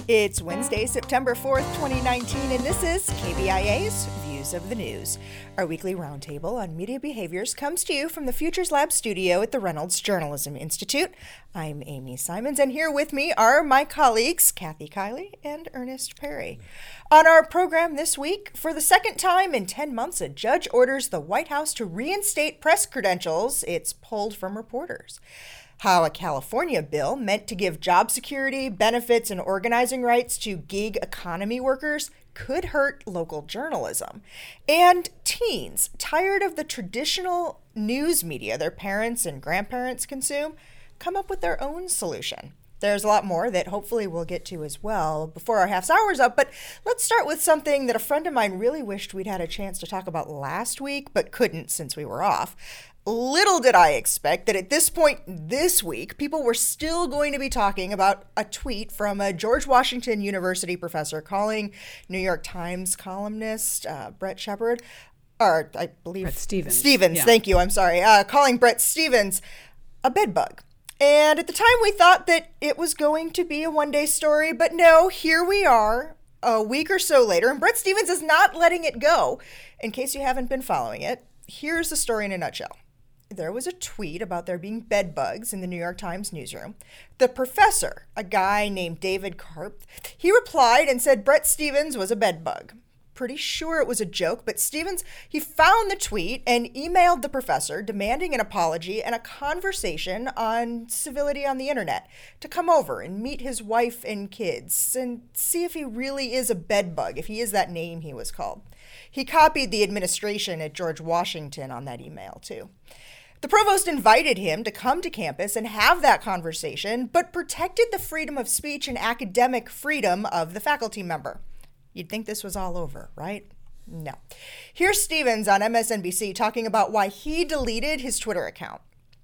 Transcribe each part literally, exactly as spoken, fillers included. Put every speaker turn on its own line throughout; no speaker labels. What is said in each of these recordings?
It's Wednesday, September fourth, twenty nineteen, and this is K B I A's Views of the News. Our weekly roundtable on media behaviors comes to you from the Futures Lab studio at the Reynolds Journalism Institute. I'm Amy Simons, and here with me are my colleagues, Kathy Kiley and Ernest Perry. On our program this week, for the second time in ten months, a judge orders the White House to reinstate press credentials it's pulled from reporters. How a California bill meant to give job security, benefits, and organizing rights to gig economy workers could hurt local journalism. And teens, tired of the traditional news media their parents and grandparents consume, come up with their own solution. There's a lot more that hopefully we'll get to as well before our half hour's up, but let's start with something that a friend of mine really wished we'd had a chance to talk about last week, but couldn't since we were off. Little did I expect that at this point this week, people were still going to be talking about a tweet from a George Washington University professor calling New York Times columnist uh, Bret Shepard, or I believe
Bret Stephens.
Stephens,
yeah.
Thank you, I'm sorry, uh, calling Bret Stephens a bedbug. And at the time we thought that it was going to be a one-day story, but no, here we are a week or so later, and Bret Stephens is not letting it go. In case you haven't been following it, here's the story in a nutshell. There was a tweet about there being bed bugs in the New York Times newsroom. The professor, a guy named David Karp, he replied and said Bret Stephens was a bed bug. Pretty sure it was a joke, but Stephens, he found the tweet and emailed the professor demanding an apology and a conversation on civility on the internet to come over and meet his wife and kids and see if he really is a bed bug, if he is that name he was called. He copied the administration at George Washington on that email, too. The provost invited him to come to campus and have that conversation, but protected the freedom of speech and academic freedom of the faculty member. You'd think this was all over, right? No. Here's Stephens on M S N B C talking about why he deleted his Twitter account.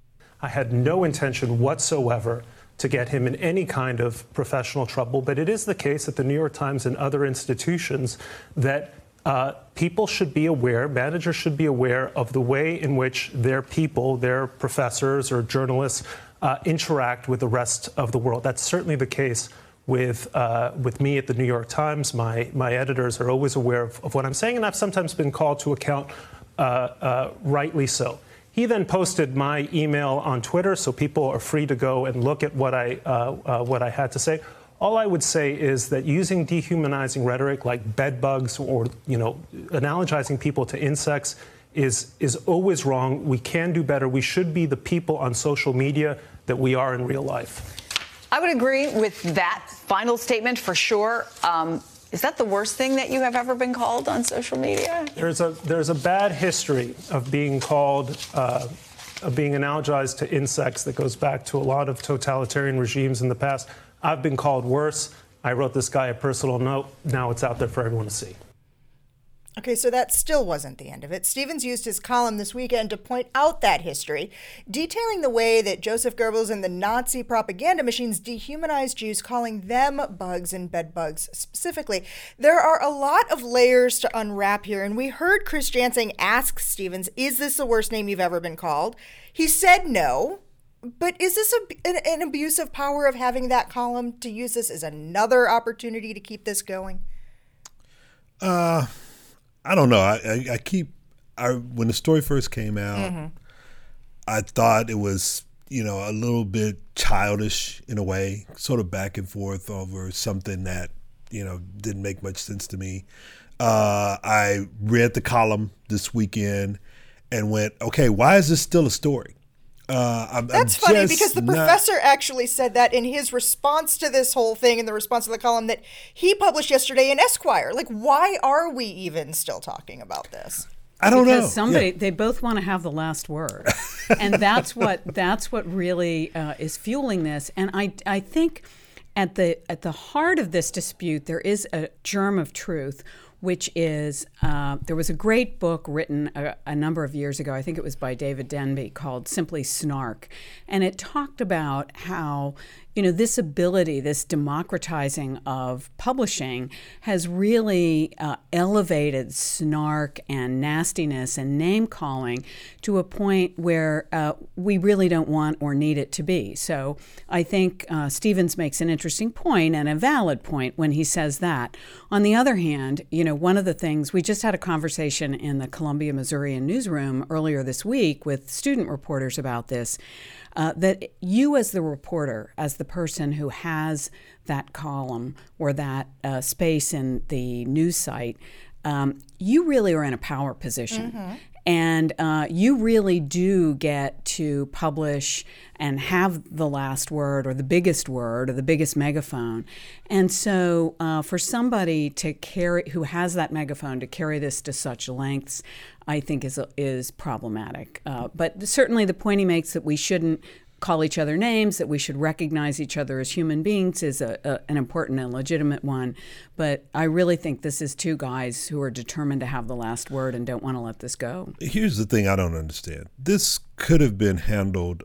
I had no intention whatsoever to get him in any kind of professional trouble, but it is the case at the New York Times and other institutions that Uh, people should be aware, managers should be aware of the way in which their people, their professors or journalists uh, interact with the rest of the world. That's certainly the case with uh, with me at the New York Times. My my editors are always aware of, of what I'm saying, and I've sometimes been called to account, uh, uh, rightly so. He then posted my email on Twitter, so people are free to go and look at what I uh, uh, what I had to say. All I would say is that using dehumanizing rhetoric like bed bugs or, you know, analogizing people to insects is is always wrong. We can do better. We should be the people on social media that we are in real life.
I would agree with that final statement for sure. Um, is that the worst thing that you have ever been called on social media?
There's a there's a bad history of being called, uh, of being analogized to insects that goes back to a lot of totalitarian regimes in the past. I've been called worse. I wrote this guy a personal note. Now it's out there for everyone to see.
Okay, so that still wasn't the end of it. Stephens used his column this weekend to point out that history, detailing the way that Joseph Goebbels and the Nazi propaganda machines dehumanized Jews, calling them bugs and bed bugs specifically. There are a lot of layers to unwrap here, and we heard Chris Jansing ask Stephens, is this the worst name you've ever been called? He said no. But is this a, an, an abuse of power of having that column to use this as another opportunity to keep this going?
Uh, I don't know. I, I, I keep I when the story first came out, mm-hmm. I thought it was, you know, a little bit childish in a way, sort of back and forth over something that, you know, didn't make much sense to me. Uh, I read the column this weekend and went, okay, why is this still a story? Uh, I'm,
That's
I'm
funny because the
not...
professor actually said that in his response to this whole thing, in the response to the column that he published yesterday in Esquire. Like, why are we even still talking about this?
I don't
because
know.
Somebody,
yeah.
they both want to have the last word, and that's what that's what really uh, is fueling this. And I I think at the at the heart of this dispute there is a germ of truth, which is uh, there was a great book written a, a number of years ago, I think it was by David Denby, called Simply Snark. And it talked about how, you know, this ability, this democratizing of publishing has really uh, elevated snark and nastiness and name-calling to a point where uh, we really don't want or need it to be. So I think uh, Stevens makes an interesting point and a valid point when he says that. On the other hand, you know, one of the things, we just had a conversation in the Columbia Missourian newsroom earlier this week with student reporters about this, uh, that you as the reporter, as the person who has that column or that uh, space in the news site, um, you really are in a power position. Mm-hmm. And uh, you really do get to publish and have the last word or the biggest word or the biggest megaphone. And so uh, for somebody to carry, who has that megaphone, to carry this to such lengths, I think is is problematic. Uh, but certainly the point he makes that we shouldn't call each other names, that we should recognize each other as human beings is a, a, an important and legitimate one. But I really think this is two guys who are determined to have the last word and don't want to let this go.
Here's the thing I don't understand. This could have been handled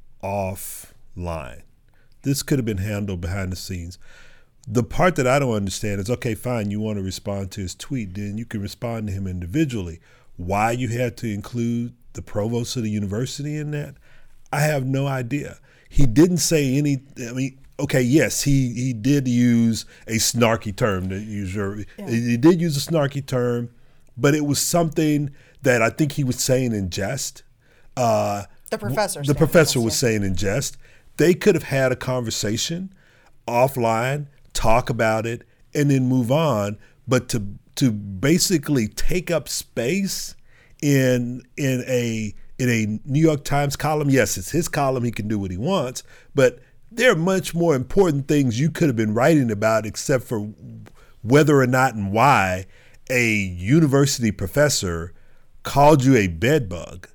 offline. This could have been handled behind the scenes. The part that I don't understand is, okay, fine, you want to respond to his tweet, then you can respond to him individually. Why you had to include the provost of the university in that, I have no idea. He didn't say any, I mean, okay, yes, he, he did use a snarky term. To use your, yeah. He did use a snarky term, but it was something that I think he was saying in jest. Uh,
the professor.
The professor was saying in jest. They could have had a conversation offline, talk about it, and then move on. But to to basically take up space in in a in a New York Times column, yes, it's his column. He can do what he wants. But there are much more important things you could have been writing about, except for whether or not and why a university professor called you a bedbug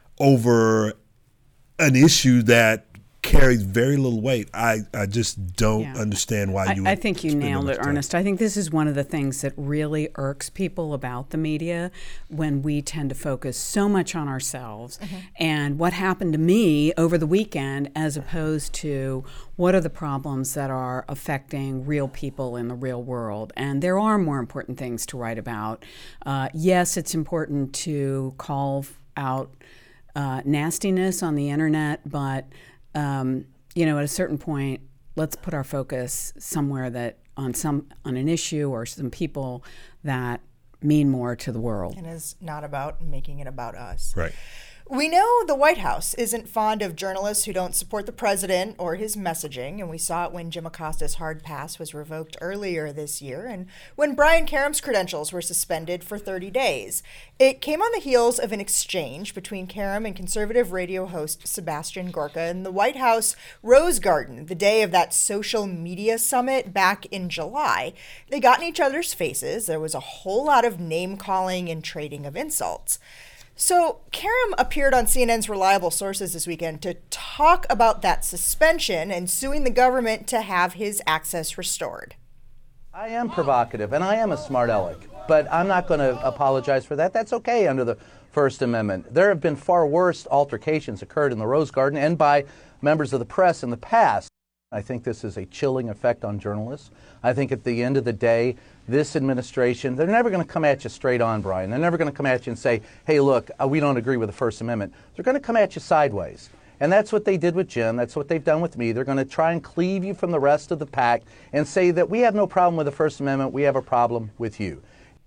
over an issue that carries very little weight. I, I just don't yeah. understand why you
I, I think you nailed it, Ernest. I think this is one of the things that really irks people about the media, when we tend to focus so much on ourselves mm-hmm. and what happened to me over the weekend, as opposed to what are the problems that are affecting real people in the real world. And there are more important things to write about. Uh, yes, it's important to call out uh, nastiness on the internet, but Um, you know, at a certain point, let's put our focus somewhere that on some on an issue or some people that mean more to the world.
And is not about making it about us.
Right.
We know the White House isn't fond of journalists who don't support the president or his messaging, and we saw it when Jim Acosta's hard pass was revoked earlier this year and when Brian Karem's credentials were suspended for thirty days. It came on the heels of an exchange between Karem and conservative radio host Sebastian Gorka in the White House Rose Garden the day of that social media summit back in July. They got in each other's faces. There was a whole lot of name-calling and trading of insults. So Karem appeared on C N N's Reliable Sources this weekend to talk about that suspension and suing the government to have his access restored.
I am provocative, and I am a smart aleck, but I'm not going to apologize for that. That's okay under the First Amendment. There have been far worse altercations occurred in the Rose Garden and by members of the press in the past. I think this is a chilling effect on journalists. I think at the end of the day, this administration, they're never going to come at you straight on, Brian. They're never going to come at you and say, hey, look, uh, we don't agree with the First Amendment. They're going to come at you sideways. And that's what they did with Jim. That's what they've done with me. They're going to try and cleave you from the rest of the pack and say that we have no problem with the First Amendment. We have a problem with you.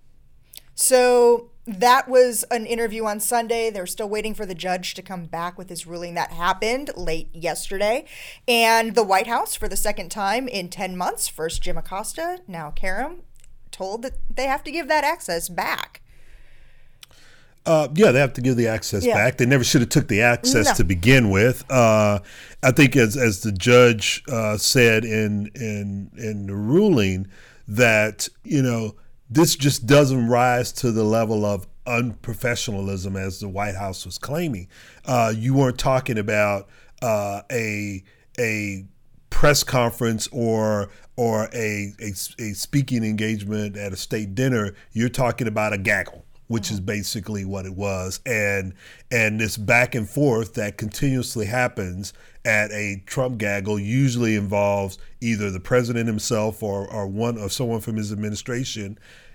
So that was an interview on Sunday. They're still waiting for the judge to come back with his ruling. That happened late yesterday. And the White House, for the second time in ten months, first Jim Acosta, now Karem, told that they have to give that access back.
Uh, yeah, they have to give the access yeah. back. They never should have took the access no. to begin with. Uh, I think, as as the judge uh, said in in in the ruling, that you know this just doesn't rise to the level of unprofessionalism as the White House was claiming. Uh, you weren't talking about uh, a a press conference or or a, a a speaking engagement at a state dinner, you're talking about a gaggle, which mm-hmm. is basically what it was. And and this back and forth that continuously happens at a Trump gaggle usually involves either the president himself or, or one or someone from his administration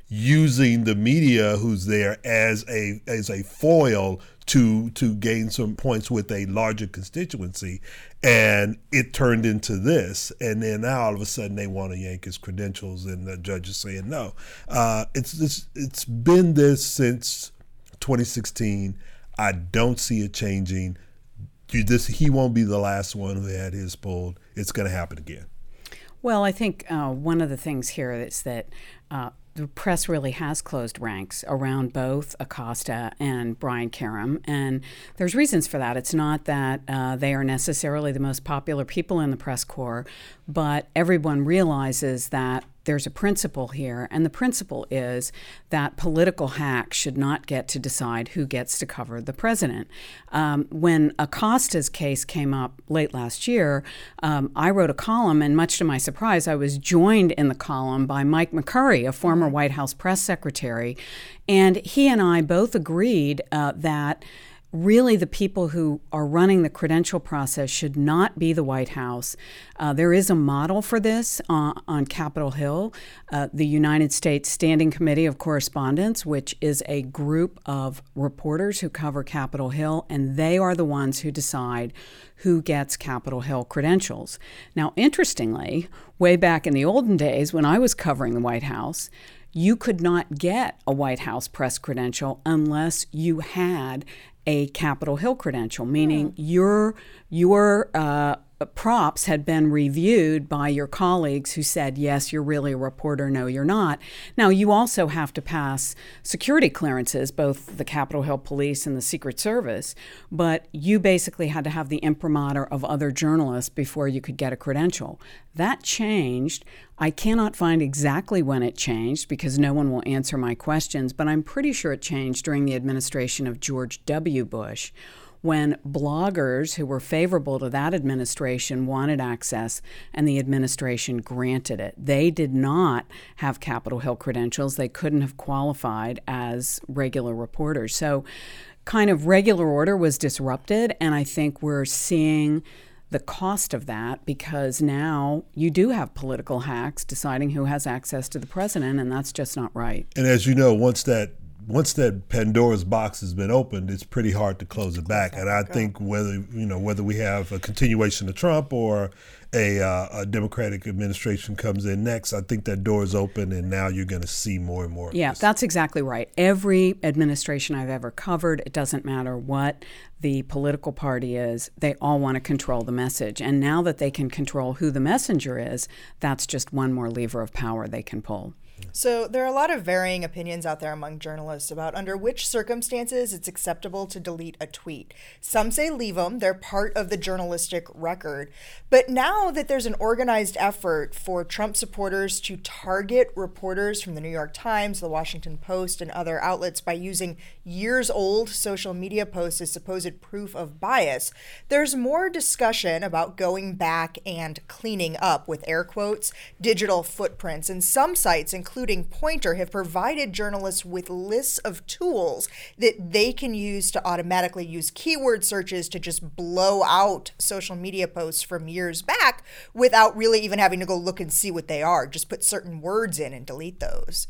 using the media who's there as a as a foil to to gain some points with a larger constituency. And it turned into this, and then now all of a sudden they want to yank his credentials, and the judge is saying no. Uh, it's it's it's been this since twenty sixteen. I don't see it changing. You, this he won't be the last one who had his pulled. It's going to happen again.
Well, I think uh, one of the things here is that uh, the press really has closed ranks around both Acosta and Brian Karem, and there's reasons for that. It's not that uh, they are necessarily the most popular people in the press corps, but everyone realizes that there's a principle here, and the principle is that political hacks should not get to decide who gets to cover the president. Um, when Acosta's case came up late last year, um, I wrote a column, and much to my surprise, I was joined in the column by Mike McCurry, a former White House press secretary, and he and I both agreed uh, that really the people who are running the credential process should not be the White House. Uh, there is a model for this uh, on Capitol Hill, uh, the United States Standing Committee of Correspondents, which is a group of reporters who cover Capitol Hill, and they are the ones who decide who gets Capitol Hill credentials. Now, interestingly, way back in the olden days when I was covering the White House, you could not get a White House press credential unless you had a Capitol Hill credential, meaning mm. your your uh, props had been reviewed by your colleagues who said, yes, you're really a reporter, no, you're not. Now, you also have to pass security clearances, both the Capitol Hill Police and the Secret Service, but you basically had to have the imprimatur of other journalists before you could get a credential. That changed. I cannot find exactly when it changed because no one will answer my questions, but I'm pretty sure it changed during the administration of George W. Bush, when bloggers who were favorable to that administration wanted access and the administration granted it. They did not have Capitol Hill credentials. They couldn't have qualified as regular reporters. So kind of regular order was disrupted, and I think we're seeing the cost of that because now you do have political hacks deciding who has access to the president, and that's just not right.
And as you know, once that Once that Pandora's box has been opened, it's pretty hard to close it back. And I think whether you know whether we have a continuation of Trump or a, uh, a Democratic administration comes in next, I think that door is open, and now you're going to see more and more of
Yeah,
this.
That's exactly right. Every administration I've ever covered, it doesn't matter what the political party is, they all want to control the message. And now that they can control who the messenger is, that's just one more lever of power they can pull.
So there are a lot of varying opinions out there among journalists about under which circumstances it's acceptable to delete a tweet. Some say leave them, they're part of the journalistic record. But now that there's an organized effort for Trump supporters to target reporters from the New York Times, the Washington Post, and other outlets by using years-old social media posts as supposed proof of bias, there's more discussion about going back and cleaning up, with air quotes, digital footprints. And some sites, including Poynter, have provided journalists with lists of tools that they can use to automatically use keyword searches to just blow out social media posts from years back without really even having to go look and see what they are. Just put certain words in and delete those.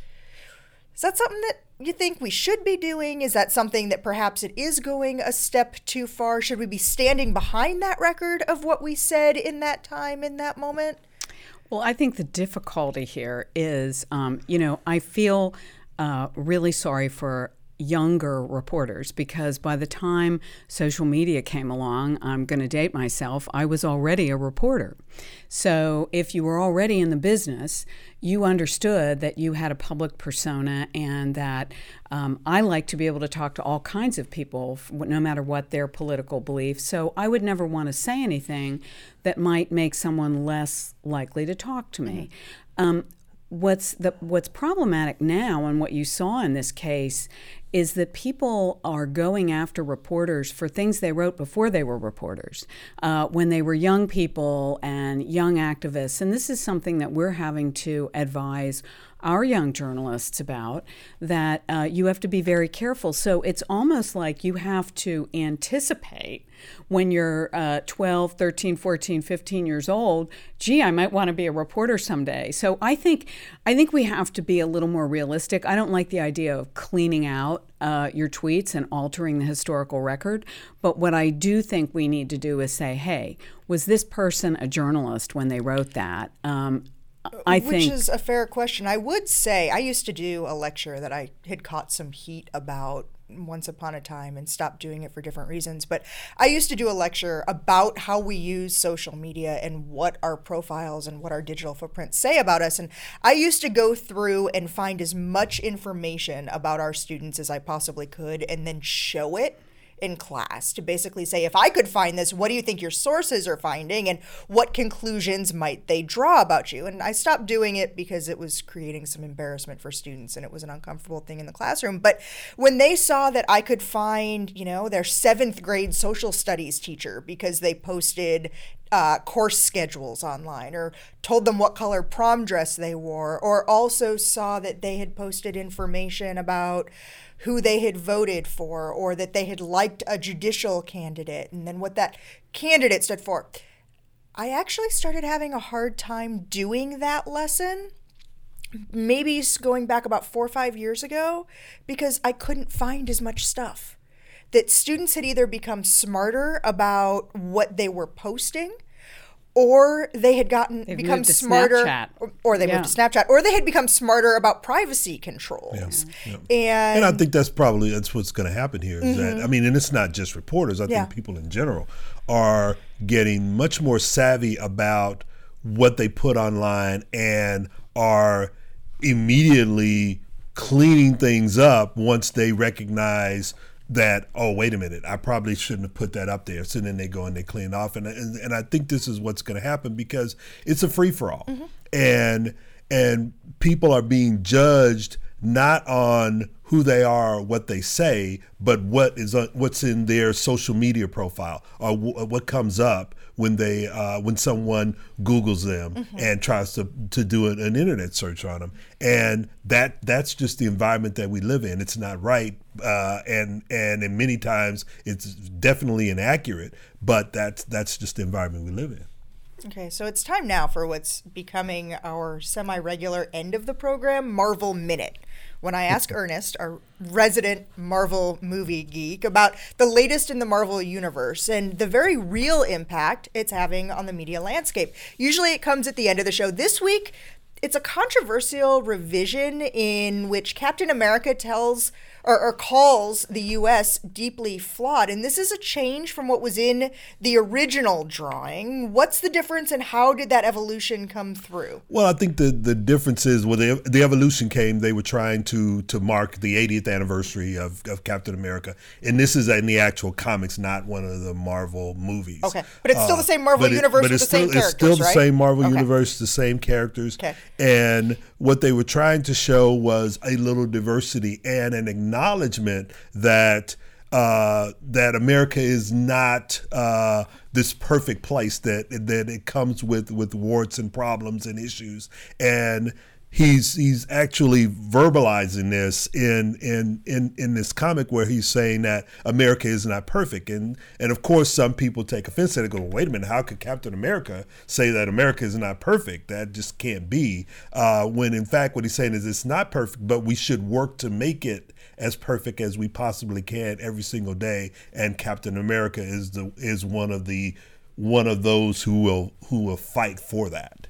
Is that something that you think we should be doing? Is that something that perhaps it is going a step too far? Should we be standing behind that record of what we said in that time, in that moment?
Well, I think the difficulty here is, um, you know, I feel uh, really sorry for younger reporters because by the time social media came along, I'm going to date myself, I was already a reporter. So if you were already in the business, you understood that you had a public persona and that um, I like to be able to talk to all kinds of people, no matter what their political beliefs. So I would never want to say anything that might make someone less likely to talk to me. Mm-hmm. Um, what's the, what's problematic now, and what you saw in this case, is that people are going after reporters for things they wrote before they were reporters, uh, when they were young people and young activists. And this is something that we're having to advise our young journalists about, that uh, you have to be very careful. So it's almost like you have to anticipate when you're uh, twelve, thirteen, fourteen, fifteen years old, gee, I might want to be a reporter someday. So I think I think we have to be a little more realistic. I don't like the idea of cleaning out uh, your tweets and altering the historical record. But what I do think we need to do is say, hey, was this person a journalist when they wrote that? Um, I
Which
think,
is a fair question. I would say I used to do a lecture that I had caught some heat about once upon a time and stopped doing it for different reasons. But I used to do a lecture about how we use social media and what our profiles and what our digital footprints say about us. And I used to go through and find as much information about our students as I possibly could and then show it in class to basically say, if I could find this, what do you think your sources are finding and what conclusions might they draw about you? And I stopped doing it because it was creating some embarrassment for students and it was an uncomfortable thing in the classroom. But when they saw that I could find, you know, their seventh grade social studies teacher because they posted Uh, course schedules online or told them what color prom dress they wore, or also saw that they had posted information about who they had voted for or that they had liked a judicial candidate and then what that candidate stood for. I actually started having a hard time doing that lesson, maybe going back about four or five years ago, because I couldn't find as much stuff. That students had either become smarter about what they were posting, or they had gotten
They've
become
moved to
smarter,
Snapchat.
or, or they
Yeah.
moved to Snapchat, or they had become smarter about privacy controls.
Yes. Yeah.
And,
And I think that's probably that's what's going to happen here. Is that I mean, and it's not just reporters. I
Yeah.
think people in general are getting much more savvy about what they put online and are immediately cleaning things up once they recognize that, oh, wait a minute, I probably shouldn't have put that up there. So then they go and they clean off. And and, and I think this is what's going to happen because it's a free-for-all. Mm-hmm. And and people are being judged not on who they are, what they say, but what is uh, what's in their social media profile or w- what comes up when they uh, when someone Googles them mm-hmm. and tries to to do an, an internet search on them. And that that's just the environment that we live in. It's not right, uh, and and and many times it's definitely inaccurate. But that's that's just the environment we live in.
Okay, so it's time now for what's becoming our semi-regular end of the program, Marvel Minute, when I ask Ernest, our resident Marvel movie geek, about the latest in the Marvel universe and the very real impact it's having on the media landscape. Usually it comes at the end of the show. This week, it's a controversial revision in which Captain America tells or, or calls the U S deeply flawed. And this is a change from what was in the original drawing. What's the difference and how did that evolution come through?
Well, I think the, the difference is, well, the, the evolution came, they were trying to to mark the eightieth anniversary of, of Captain America. And this is in the actual comics, not one of the Marvel movies.
Okay, but it's still the same Marvel
Uh, but it-
universe
but
with
it's
the same
still,
characters,
It's still the
right?
same Marvel
Okay.
universe, the same characters.
Okay.
And what they were trying to show was a little diversity and an acknowledgement that uh, that America is not uh, this perfect place, that that it comes with, with warts and problems and issues. And he's he's actually verbalizing this in in in in this comic where he's saying that America is not perfect. And and of course some people take offense and they go, wait a minute, how could Captain America say that America is not perfect? That just can't be. Uh, when in fact what he's saying is it's not perfect, but we should work to make it as perfect as we possibly can every single day. And Captain America is the is one of the one of those who will who will fight for that.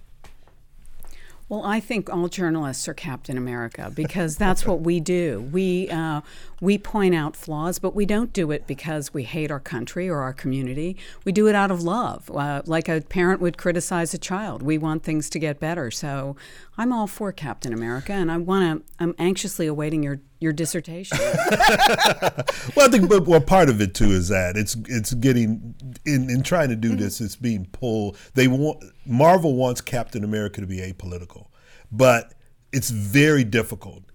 Well, I think all journalists are Captain America because that's what we do. We uh, we point out flaws, but we don't do it because we hate our country or our community. We do it out of love, uh, like a parent would criticize a child. We want things to get better. So I'm all for Captain America, and I want to. I'm anxiously awaiting your your dissertation.
Well, I think, but well, part of it too is that it's it's getting in in trying to do mm-hmm. this. It's being pulled. They want Marvel wants Captain America to be apolitical, but it's very difficult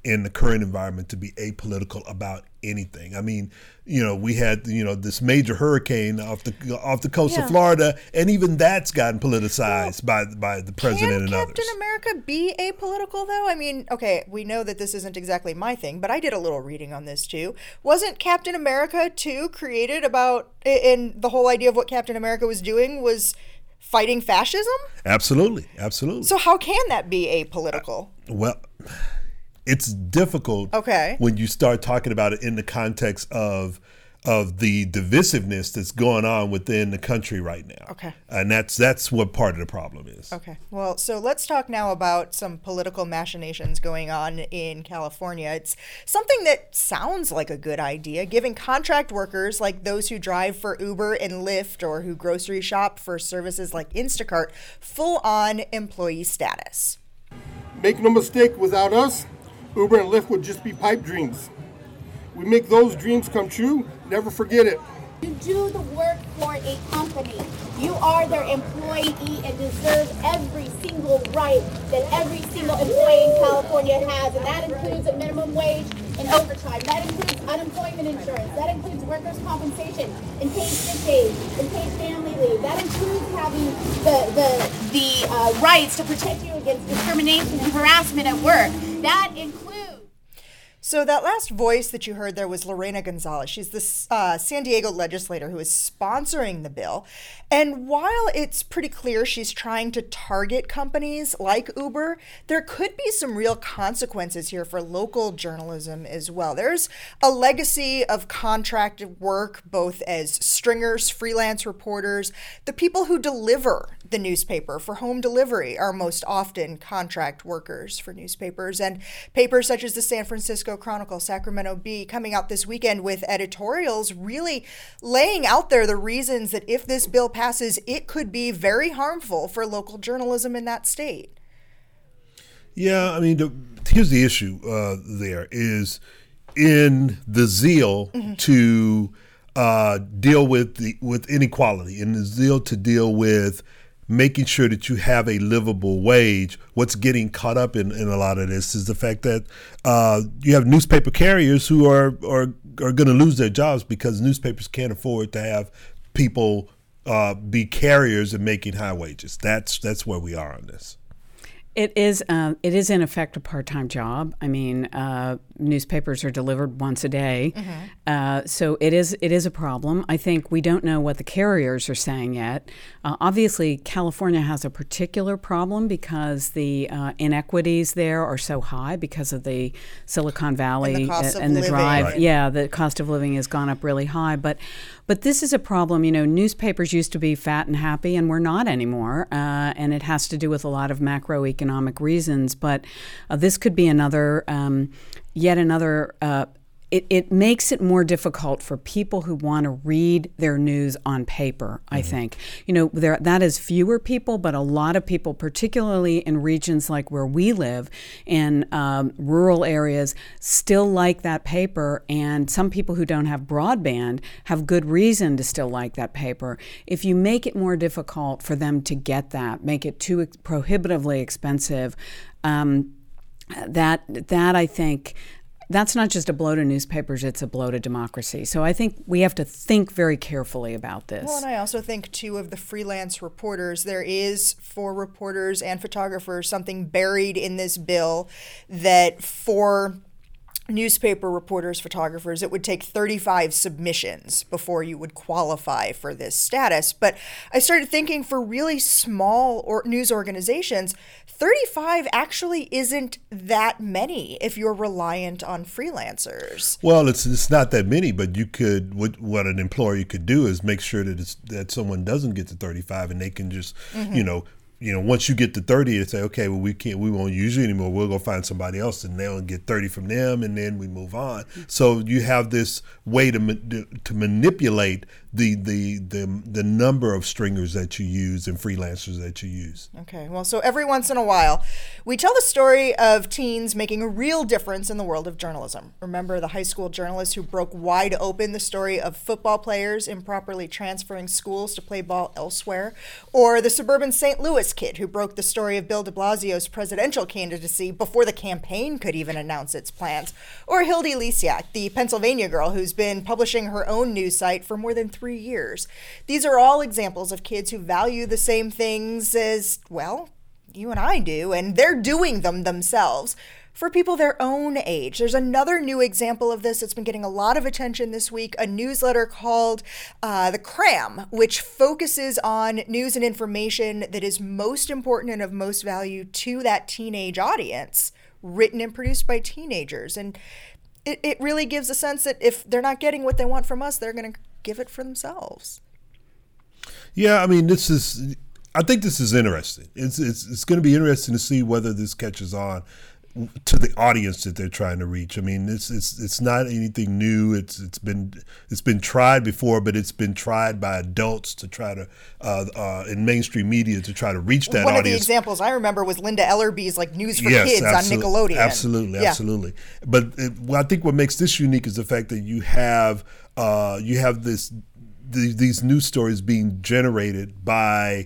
in the current environment to be apolitical about anything. I mean, you know, we had, you know, this major hurricane off the off the coast
yeah.
of Florida, and even that's gotten politicized well, by by the president
and
others.
Can Captain America be apolitical, though? I mean, okay, we know that this isn't exactly my thing, but I did a little reading on this, too. Wasn't Captain America, too, created about, and the whole idea of what Captain America was doing was fighting fascism?
Absolutely, absolutely.
So how can that be apolitical?
Uh, well, it's difficult
okay.
when you start talking about it in the context of of the divisiveness that's going on within the country right now.
Okay.
And that's that's what part of the problem is.
Okay. Well, so let's talk now about some political machinations going on in California. It's something that sounds like a good idea, giving contract workers like those who drive for Uber and Lyft or who grocery shop for services like Instacart full-on employee status.
Make no mistake, without us, Uber and Lyft would just be pipe dreams. We make those dreams come true. Never forget it.
You do the work for a company. You are their employee and deserve every single right that every single employee in California has. And that includes a minimum wage and overtime. That includes unemployment insurance. That includes workers' compensation and paid sick days and paid family leave. That includes having the, the, the uh, rights to protect you against discrimination and harassment at work. That includes
So that last voice that you heard there was Lorena Gonzalez. She's the uh, San Diego legislator who is sponsoring the bill. And while it's pretty clear she's trying to target companies like Uber, there could be some real consequences here for local journalism as well. There's a legacy of contracted work, both as stringers, freelance reporters. The people who deliver the newspaper for home delivery are most often contract workers for newspapers. And papers such as the San Francisco Chronicle, Sacramento Bee, coming out this weekend with editorials really laying out there the reasons that if this bill passes, it could be very harmful for local journalism in that state.
Yeah, I mean, the, here's the issue uh, there is in the zeal mm-hmm. to uh, deal with the with inequality, in the zeal to deal with making sure that you have a livable wage. What's getting caught up in, in a lot of this is the fact that uh, you have newspaper carriers who are are, are going to lose their jobs because newspapers can't afford to have people uh, be carriers and making high wages. That's that's where we are on this.
It is uh, it is in effect a part-time job. I mean, uh, newspapers are delivered once a day, mm-hmm. uh, so it is it is a problem. I think we don't know what the carriers are saying yet. Uh, obviously, California has a particular problem because the uh, inequities there are so high because of the Silicon Valley
and the, cost
uh,
of
and the
living.
drive.
Right.
Yeah, the cost of living has gone up really high, but but this is a problem. You know, newspapers used to be fat and happy, and we're not anymore, uh, and it has to do with a lot of macroeconomic economic reasons, but uh, this could be another, um, yet another, uh, it, it makes it more difficult for people who want to read their news on paper, mm-hmm. I think. You know, there that is fewer people, but a lot of people, particularly in regions like where we live, in um, rural areas, still like that paper, and some people who don't have broadband have good reason to still like that paper. If you make it more difficult for them to get that, make it too ex- prohibitively expensive, um, that that I think that's not just a blow to newspapers, it's a blow to democracy. So I think we have to think very carefully about this.
Well, and I also think, too, of the freelance reporters. There is, for reporters and photographers, something buried in this bill that for newspaper reporters, photographers, it would take thirty-five submissions before you would qualify for this status. But I started thinking for really small or news organizations, thirty-five actually isn't that many if you're reliant on freelancers.
Well, it's it's not that many, but you could what what an employer could do is make sure that it's, that someone doesn't get to thirty-five and they can just mm-hmm. you know. You know, once you get to thirty, they say, okay, well, we can't, we won't use you anymore. We'll go find somebody else, and they'll get thirty from them, and then we move on. So you have this way to to manipulate the the the the number of stringers that you use and freelancers that you use.
Okay, well, so every once in a while, we tell the story of teens making a real difference in the world of journalism. Remember the high school journalist who broke wide open the story of football players improperly transferring schools to play ball elsewhere, or the suburban Saint Louis Paris kid who broke the story of Bill de Blasio's presidential candidacy before the campaign could even announce its plans. Or Hildy Lisiak, the Pennsylvania girl who's been publishing her own news site for more than three years. These are all examples of kids who value the same things as, well, you and I do, and they're doing them themselves for people their own age. There's another new example of this that's been getting a lot of attention this week, a newsletter called uh, The Cram, which focuses on news and information that is most important and of most value to that teenage audience, written and produced by teenagers. And it, it really gives a sense that if they're not getting what they want from us, they're going to give it for themselves.
Yeah, I mean, this is, I think this is interesting. It's, it's, it's going to be interesting to see whether this catches on to the audience that they're trying to reach. I mean, it's it's it's not anything new. It's it's been it's been tried before, but it's been tried by adults to try to uh, uh, in mainstream media to try to reach that
One
audience.
One of the examples I remember was Linda Ellerby's like News for
yes,
Kids
absolutely,
on Nickelodeon.
Absolutely,
yeah.
absolutely. But it, well, I think what makes this unique is the fact that you have uh, you have this the, these news stories being generated by.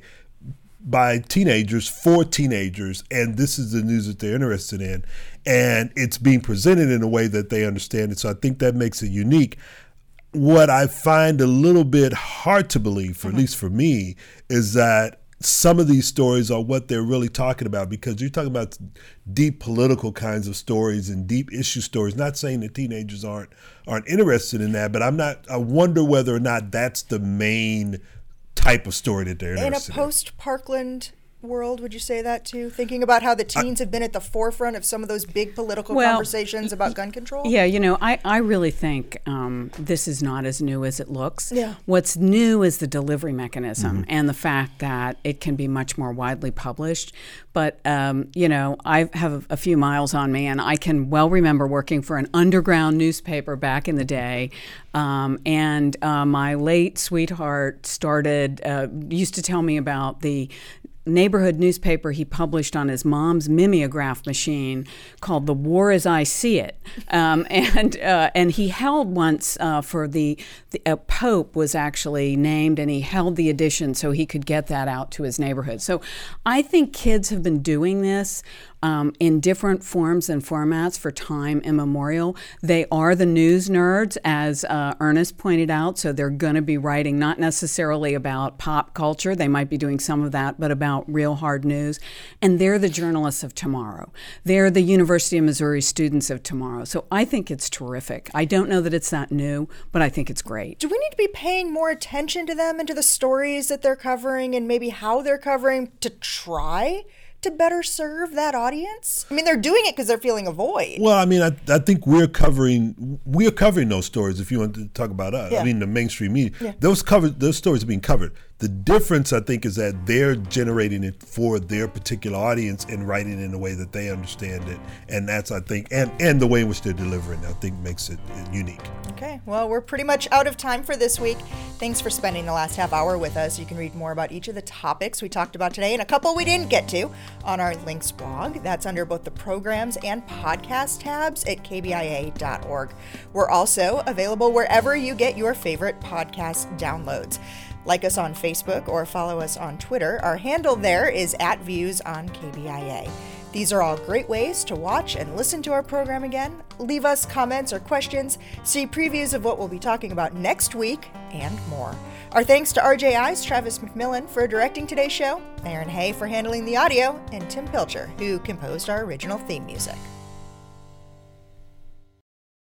by teenagers for teenagers, and this is the news that they're interested in, and it's being presented in a way that they understand it. So I think that makes it unique. What I find a little bit hard to believe, for mm-hmm. at least for me, is that some of these stories are what they're really talking about, because you're talking about deep political kinds of stories and deep issue stories. Not saying that teenagers aren't aren't interested in that, but I'm not. I wonder whether or not that's the main type of story that they're interested in.
In a post-Parkland world, would you say that too? Thinking about how the teens I, have been at the forefront of some of those big political well, conversations about gun control?
Yeah, you know, I, I really think um, this is not as new as it looks.
Yeah.
What's new is the delivery mechanism
mm-hmm.
and the fact that it can be much more widely published. But, um, you know, I have a few miles on me, and I can well remember working for an underground newspaper back in the day. Um, and uh, my late sweetheart started, uh, used to tell me about the neighborhood newspaper he published on his mom's mimeograph machine called The War as I See It. Um, and uh, and he held once uh, for the, the uh, Pope was actually named, and he held the edition so he could get that out to his neighborhood. So I think kids have been doing this Um, in different forms and formats for time immemorial. They are the news nerds, as uh, Ernest pointed out, so they're going to be writing not necessarily about pop culture, they might be doing some of that, but about real hard news. And they're the journalists of tomorrow. They're the University of Missouri students of tomorrow. So I think it's terrific. I don't know that it's that new, but I think it's great.
Do we need to be paying more attention to them and to the stories that they're covering and maybe how they're covering to try to better serve that audience? I mean, they're doing it because they're feeling a void.
Well, I mean, I, I think we're covering we're covering those stories. If you want to talk about us,
yeah.
I mean, the mainstream media,
yeah.
those covered those stories are being covered. The difference, I think, is that they're generating it for their particular audience and writing it in a way that they understand it, and that's, I think, and and the way in which they're delivering, I think, makes it unique.
Okay, well, we're pretty much out of time for this week. Thanks for spending the last half hour with us. You can read more about each of the topics we talked about today and a couple we didn't get to on our Links blog. That's under both the programs and podcast tabs at k b i a dot org. We're also available wherever you get your favorite podcast downloads. Like us on Facebook or follow us on Twitter. Our handle there is at Views on K B I A. These are all great ways to watch and listen to our program again. Leave us comments or questions, see previews of what we'll be talking about next week, and more. Our thanks to R J I's Travis McMillan for directing today's show, Aaron Hay for handling the audio, and Tim Pilcher, who composed our original theme music.